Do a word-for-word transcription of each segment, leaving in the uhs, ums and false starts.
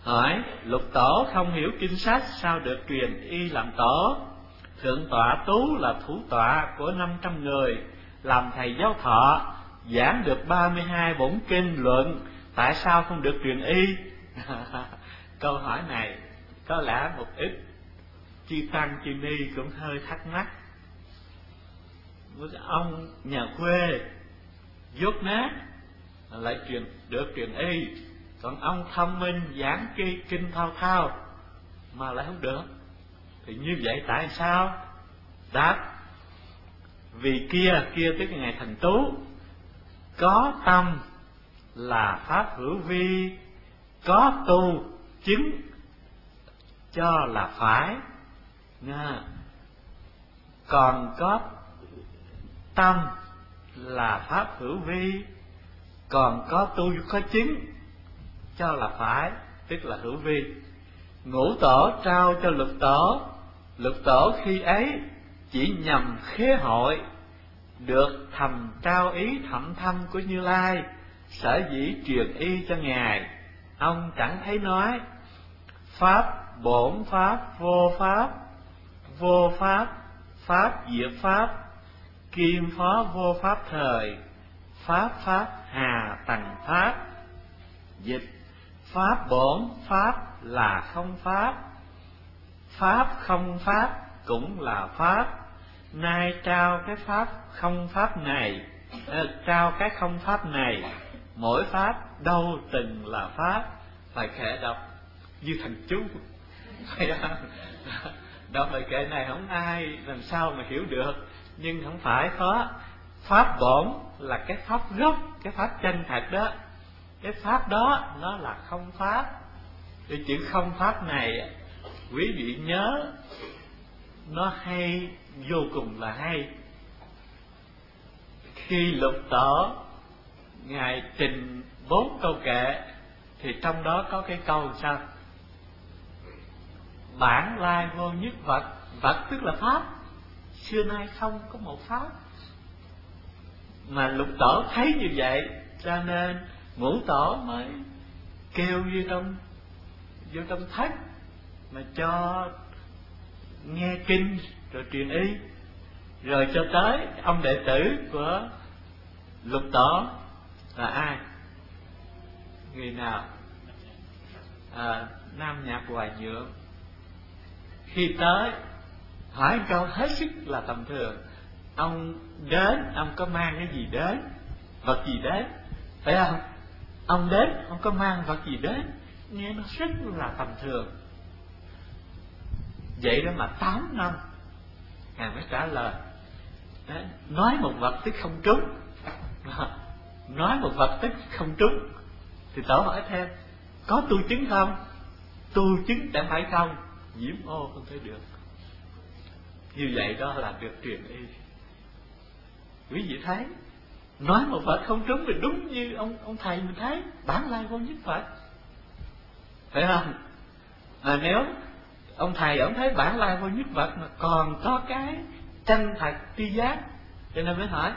Hỏi: Lục tổ không hiểu kinh sách, sao được truyền y làm tổ? Thượng tọa Tú là thủ tọa của năm trăm người, làm thầy giáo thọ, giảng được ba mươi hai bổn kinh luận, tại sao không được truyền y? Câu hỏi này có lẽ một ít chư tăng chư ni cũng hơi thắc mắc. Ông nhà quê dốt nát lại truyền được truyền y, còn ông thông minh giảng cái kinh thao thao mà lại không được, thì như vậy tại sao? Đáp: vì kia kia tức là ngài Thành Tú có tâm là pháp hữu vi, có tu chứng cho là phải. Nha. Còn có tâm là pháp hữu vi, còn có tu có chứng cho là phải, tức là hữu vi. Ngũ tổ trao cho lục tổ, lục tổ khi ấy chỉ nhằm khế hội, được thầm trao ý thậm thâm của Như Lai, sở dĩ truyền y cho ngài. Ông chẳng thấy nói: pháp bổn pháp vô pháp, vô pháp pháp diệt pháp, kim phó vô pháp thời, pháp pháp hà tầng pháp. Dịch: pháp bổn pháp là không pháp, pháp không pháp cũng là pháp. Nay trao cái pháp không pháp này, à, trao cái không pháp này, mỗi pháp đâu từng là pháp. Bài kệ đọc như thành chú, đọc bài kệ này không ai làm sao mà hiểu được. Nhưng không phải có pháp bổn là cái pháp gốc, cái pháp chân thật đó, cái pháp đó nó là không pháp. Cái chữ không pháp này quý vị nhớ, nó hay, vô cùng là hay. Khi lục tổ ngài trình bốn câu kệ thì trong đó có cái câu sao? Bản lai vô nhất vật. Vật tức là pháp, xưa nay không có một pháp. Mà lục tổ thấy như vậy cho nên ngũ tổ mới kêu vô trong vô trong thất mà cho nghe kinh rồi truyền y. Rồi cho tới ông đệ tử của lục tổ là ai? Người nào? À, Nam Nhạc Hoài Nhượng. Khi tới hỏi một câu hết sức là tầm thường: ông đến, ông có mang cái gì đến? Vật gì đến? Phải không? Ông đến, ông có mang vật gì đến? Nghe nó rất là tầm thường. Vậy đó mà tám năm ngài mới trả lời. Đấy, nói một vật tức không trúng, nói một vật tức không trúng. Thì tổ hỏi thêm: có tu chứng không? Tu chứng chẳng phải không? Nhiễm ô không thể được. Như vậy đó là được truyền y. Quý vị thấy, nói một vật không trúng thì đúng như ông ông thầy mình thấy, bản lai vô nhất Phật, phải không? Mà nếu ông thầy ông thấy bản lai vô nhất vật mà còn có cái chân thật tri giác, cho nên mới hỏi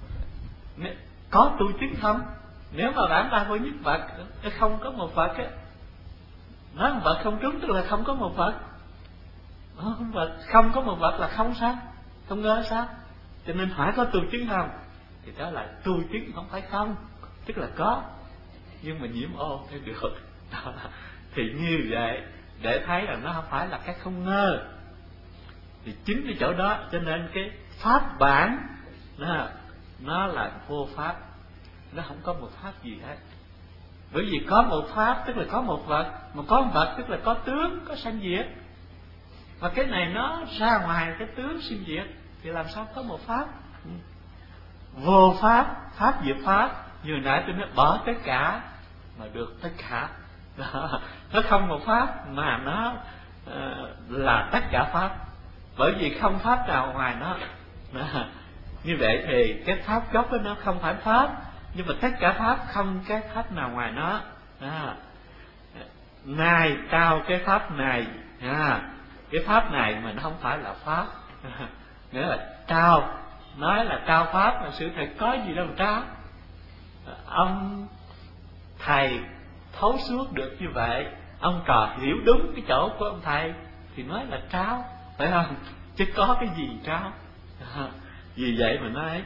có tu chứng không? Nếu mà bản lai vô nhất vật không có một vật á, nói một vật không trúng tức là không có một vật. Không, vật, không có một vật là không sao? Không ngờ sao? Cho nên hỏi có tu chứng không? Thì đó là tu chứng không phải không, tức là có, nhưng mà nhiễm ô thì được. Đó. Thì như vậy để thấy là nó không phải là cái không ngơ. Thì chính cái chỗ đó cho nên cái pháp bản nó, nó là vô pháp, nó không có một pháp gì hết. Bởi vì có một pháp tức là có một vật, mà có một vật tức là có tướng, có sanh diệt. Mà cái này nó ra ngoài cái tướng sinh diệt thì làm sao có một pháp? Vô pháp, pháp diệt pháp. Như nãy tôi nói bỏ tất cả mà được tất cả. Đó. Nó không một pháp mà nó uh, là tất cả pháp. Bởi vì không pháp nào ngoài nó. Đó. Như vậy thì cái pháp gốc đó nó không phải pháp, nhưng mà tất cả pháp không cái pháp nào ngoài nó. Đó. Nay trao cái pháp này, à, cái pháp này mà nó không phải là pháp. Nghĩa là trao, nói là trao pháp mà sự thật có gì đâu mà trao. Ông thầy thấu suốt được như vậy ông trò hiểu đúng cái chỗ của ông thầy thì nói là trao, phải không? Chứ có cái gì trao. Vì vậy mà nói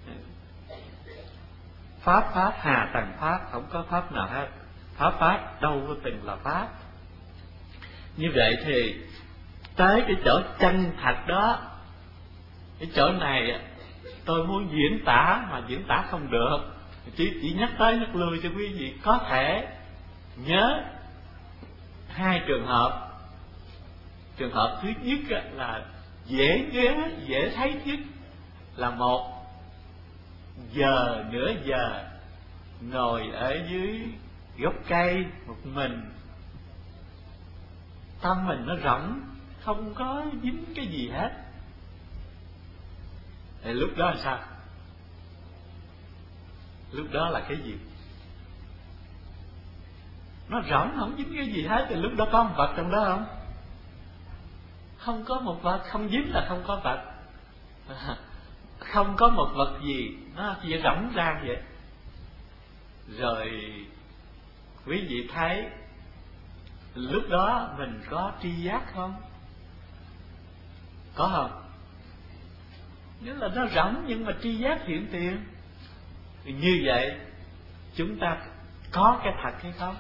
pháp pháp hà tầng pháp, không có pháp nào hết. Pháp pháp đâu có từng là pháp. Như vậy thì tới cái chỗ chân thật đó, cái chỗ này tôi muốn diễn tả mà diễn tả không được, chỉ chỉ nhắc tới nhắc lui cho quý vị có thể nhớ hai trường hợp. Trường hợp thứ nhất là dễ nhớ, dễ thấy nhất là một giờ nửa giờ ngồi ở dưới gốc cây một mình, tâm mình nó rỗng, không có dính cái gì hết. Thì lúc đó là sao? Lúc đó là cái gì? Nó rỗng, không dính cái gì hết. Thì lúc đó có một vật trong đó không? Không có một vật, không dính là không có vật. Không có một vật gì, nó chỉ rỗng ra vậy. Rồi quý vị thấy lúc đó mình có tri giác không? Có không? Nếu là nó rỗng nhưng mà tri giác hiện tiền, thì như vậy chúng ta có cái thật hay không?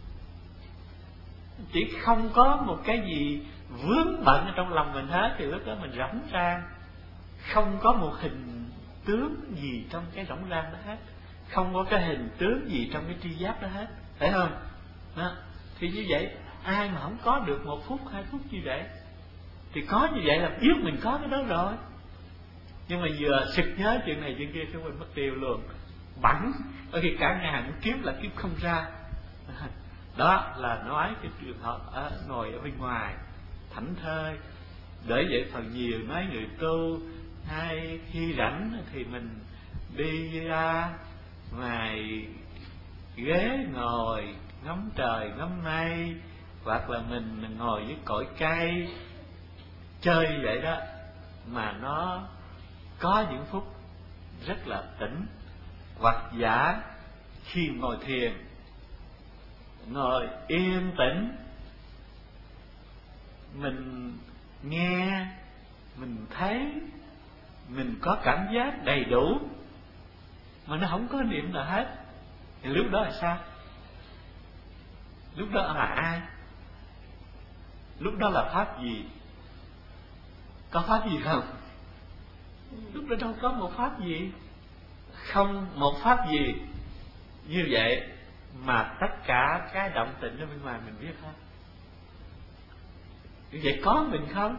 Chỉ không có một cái gì vướng bận ở trong lòng mình hết, thì lúc đó mình rỗng ra, không có một hình tướng gì trong cái rỗng rang đó hết, không có cái hình tướng gì trong cái tri giác đó hết, phải không? Đó. Thì như vậy ai mà không có được một phút hai phút như vậy, thì có như vậy là biết mình có cái đó rồi. Nhưng mà vừa sực nhớ chuyện này chuyện kia, chúng mình mất tiêu luôn, bẵng ở khi cả ngàn kiếm là kiếm không ra. Đó là nói cái trường hợp ở, ngồi ở bên ngoài thảnh thơi. Bởi vậy phần nhiều nói người tu hay khi rảnh thì mình đi ra ngoài ghế ngồi ngắm trời ngắm mây, hoặc là mình ngồi với cội cây chơi vậy đó, mà nó có những phút rất là tĩnh. Hoặc giả khi ngồi thiền, ngồi yên tĩnh, mình nghe, mình thấy, mình có cảm giác đầy đủ, mà nó không có niệm nào hết, thì lúc đó là sao? Lúc đó là ai? Lúc đó là pháp gì? Có pháp gì không? Lúc đó đâu có một pháp gì. Không một pháp gì. Như vậy mà tất cả cái động tĩnh ở bên ngoài mình biết hết. Như vậy có mình không?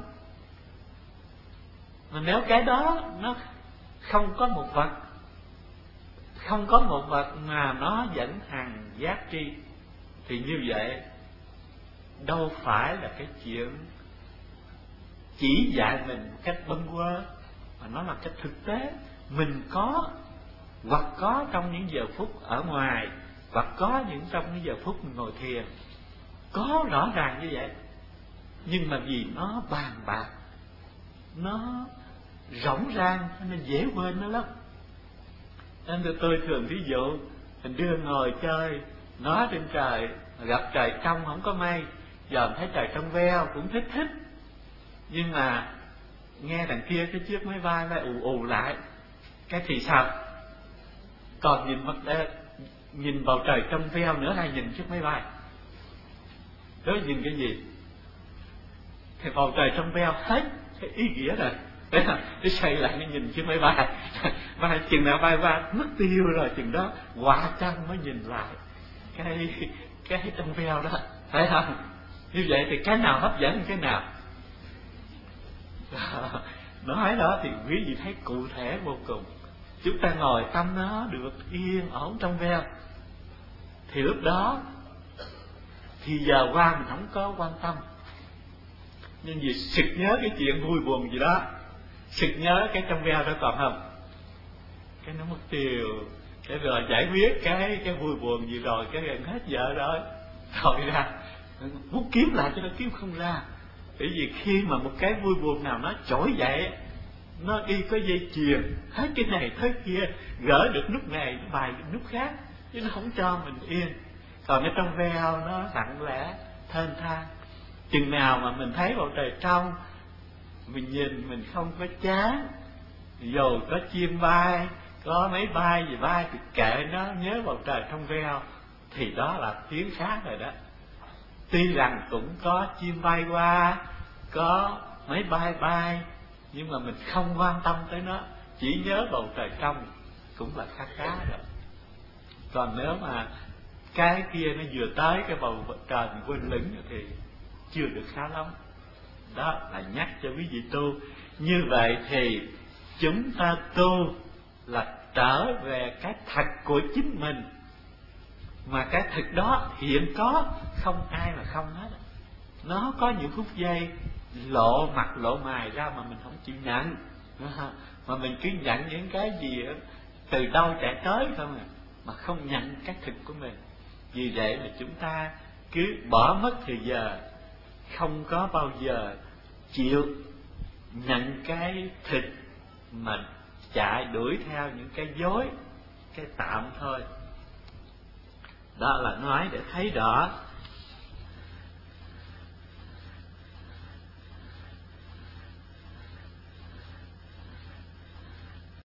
Mà nếu cái đó nó không có một vật, không có một vật mà nó dẫn hằng giác tri, thì như vậy đâu phải là cái chuyện chỉ dạy mình một cách bâng quơ, mà nó là cái thực tế. Mình có, hoặc có trong những giờ phút ở ngoài, hoặc có những trong những giờ phút mình ngồi thiền, có rõ ràng như vậy. Nhưng mà vì nó bàn bạc, nó rỗng rang nên dễ quên nó lắm. Nên tôi thường ví dụ mình đưa ngồi chơi, ngó trên trời, gặp trời trong không có mây, giờ thấy trời trong veo cũng thích thích. Nhưng mà nghe đằng kia cái chiếc máy bay lại ù ù lại, cái thì sao? Còn nhìn mặt đen, nhìn bầu trời trong veo nữa hay nhìn chiếc máy bay? Đó nhìn cái gì? Thì bầu trời trong veo hết cái ý nghĩa rồi. Cái xoay lại nó nhìn chiếc máy bay, và chừng nào bay qua mất tiêu rồi, chừng đó quả chăng mới nhìn lại cái cái trong veo đó, phải không? Như vậy thì cái nào hấp dẫn cái nào? Nói đó thì quý vị thấy cụ thể vô cùng. Chúng ta ngồi tâm nó được yên ổn trong veo, thì lúc đó thì giờ qua mình không có quan tâm. Nhưng vì sực nhớ cái chuyện vui buồn gì đó, sực nhớ cái trong veo đó còn không, cái nó mất tiêu, cái rồi giải quyết cái cái vui buồn gì rồi, cái gần hết giờ rồi, rồi ra muốn kiếm lại cho nó kiếm không ra. Bởi vì khi mà một cái vui buồn nào nó trỗi dậy, nó đi có dây chuyền, hết cái này tới kia, gỡ được nút này nó bài được nút khác, chứ nó không cho mình yên. Còn ở trong veo nó lặng lẽ thênh thang. Chừng nào mà mình thấy bầu trời trong, mình nhìn mình không có chán, dù có chim bay, có máy bay gì bay thì kệ nó, nhớ bầu trời trong veo, thì đó là tiếng khác rồi đó. Tuy rằng cũng có chim bay qua, có máy bay bay, nhưng mà mình không quan tâm tới nó, chỉ nhớ bầu trời trong cũng là khá khá rồi. Còn nếu mà cái kia nó vừa tới cái bầu trời mình quên lửng thì chưa được khá lắm. Đó là nhắc cho quý vị tu. Như vậy thì chúng ta tu là trở về cái thật của chính mình, mà cái thực đó hiện có, không ai mà không hết. Nó có những phút giây lộ mặt lộ mày ra mà mình không chịu nhận, mà mình cứ nhận những cái gì từ đâu chạy tới không à, mà không nhận cái thực của mình. Vì vậy mà chúng ta cứ bỏ mất thời giờ, không có bao giờ chịu nhận cái thực, mà chạy đuổi theo những cái dối, cái tạm thôi. Đó là nói để thấy rõ